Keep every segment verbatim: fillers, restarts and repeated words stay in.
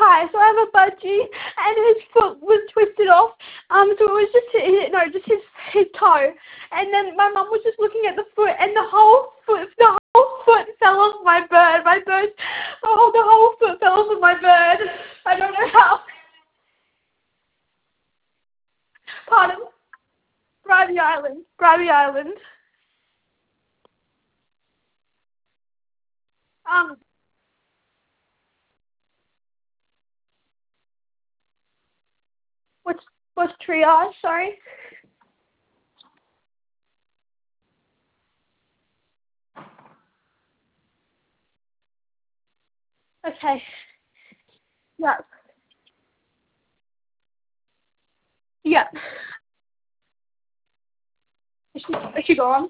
Hi, so I have a budgie, and his foot was twisted off, um, so it was just, his, no, just his, his toe, and then my mum was just looking at the foot, and the whole foot, the whole foot fell off my bird, my bird, oh, the whole foot fell off of my bird, I don't know how. Pardon? Bribey Island, Bribey Island. Um, what's, what's triage, sorry? Okay. Yep. Yep. Is she, is she gone?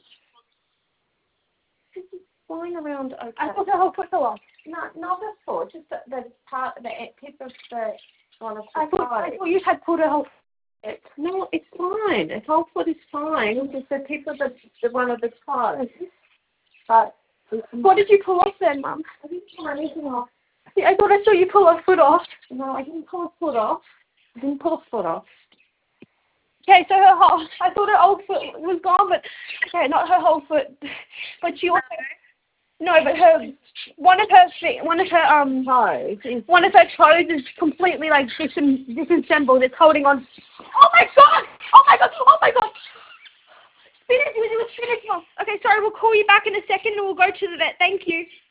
Flying around okay. I thought her whole foot fell off. No, not the foot, just the, the part, the tip of the one of the I thought, I toe. thought you had pulled her whole foot. No, it's fine. The whole foot is fine. It's just the tip of the, the one of the toes. But what did you pull off then, Mum? I didn't pull anything off. Yeah, I thought I saw you pull her foot off. No, I didn't pull a foot off. I didn't pull a foot off. Okay, so her whole, I thought her old foot was gone, but, okay, not her whole foot, but she also, no, but her, one of her feet, one of her, um, Toes is one of her toes is completely, like, disem- disassembled. It's holding on. Oh, my God! Oh, my God! Oh, my God! Finish, it was finished, Mum. Okay, sorry, we'll call you back in a second and we'll go to the vet. Thank you.